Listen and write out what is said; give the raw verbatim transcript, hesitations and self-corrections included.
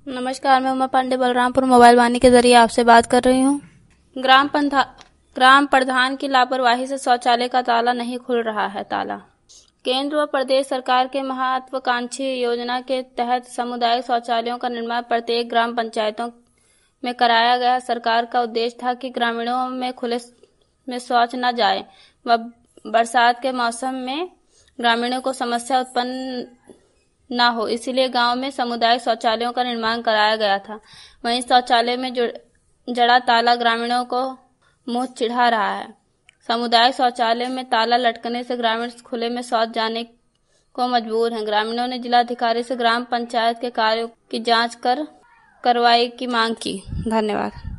नमस्कार, मैं उमा पांडे बलरामपुर मोबाइल वाणी के जरिए आपसे बात कर रही हूँ। ग्राम पंथा ग्राम प्रधान की लापरवाही से शौचालय का ताला नहीं खुल रहा है ताला। केंद्र व प्रदेश सरकार के महत्वाकांक्षी योजना के तहत सामुदायिक शौचालयों का निर्माण प्रत्येक ग्राम पंचायतों में कराया गया। सरकार का उद्देश्य था कि ग्रामीणों में खुले में शौच न जाए व बरसात के मौसम में ग्रामीणों को समस्या उत्पन्न न हो, इसीलिए गांव में सामुदायिक शौचालयों का निर्माण कराया गया था। वहीं शौचालय में जड़ा ताला ग्रामीणों को मुंह चिढ़ा रहा है। सामुदायिक शौचालय में ताला लटकने से ग्रामीण खुले में शौच जाने को मजबूर हैं। ग्रामीणों ने जिलाधिकारी से ग्राम पंचायत के कार्यों की जांच कर कार्रवाई की मांग की। धन्यवाद।